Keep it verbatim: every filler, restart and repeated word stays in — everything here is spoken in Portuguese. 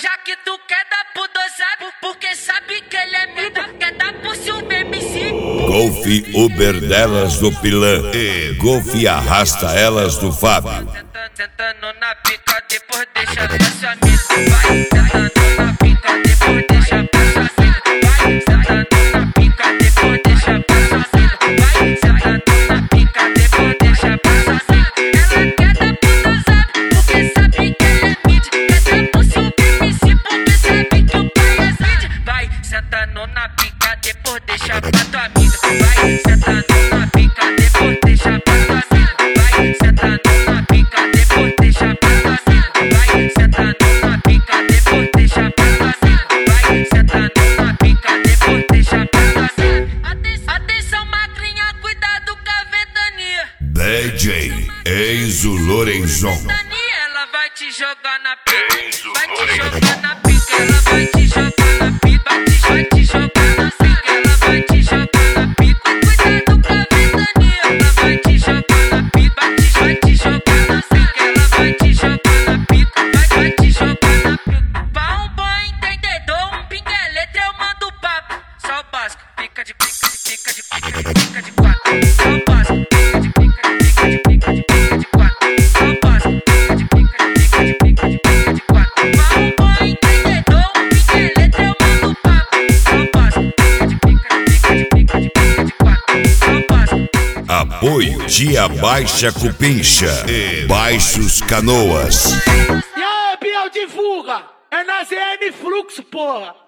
Já que tu quer dar pro dosado, porque sabe que ele é merda, quer dar pro ciúme M C. Golf Uber delas do Pilan e Golf arrasta elas do Fábio. Sentando na pica, depois deixa pra sua amiga. Vai sentando na pica, depois deixa pra sua amiga. Vai sentando na pica, depois deixa pra sua amiga. Vai sentando na pica, depois deixa pra sua amiga. Ela quer dar pro dosado, porque sabe que ele é mid. Quer dar pro ciúme M C, porque sabe que o pai é mid. Vai sentando na pica, depois deixa pra tua amiga. Vai sentando na pica, depois deixa pra tua amiga. Vai sentando na pica, depois deixa pra tua amiga. Vai sentando na pica, depois deixa pra tua amiga. Vai sentando na pica, depois deixa pra tua amiga. Atenção, magrinha, cuidado com a ventania. D J Enzo Lorenzon. Ela vai te jogar na pica, vai te jogar na pica, ela vai te jogar na pica, vai te jogar na pica, ela vai te jogar na pica. Cuidado com a ventania, ela vai te jogar na pica, vai te jogar na pica, ela vai te jogar na pica, vai te jogar na pica. Pra um bom entendedor, um pinga é letra, eu mando papo. Só o básico, pica de pica de pica de pica de pica de quatro. Só o básico, pica de pica de pica de pica de pica de quatro. Só o básico, pica de pica de pica de pica de pica de quatro. Pra um bom entendedor, um pinga é letra, eu mando papo. Só o básico, pica de pica de pica de pica de pica de quatro. Só o básico. Apoio Tia Baixa Cupincha e Baixos Canoas. E aí, Biel, divulga! É na Z N Fluxo, porra!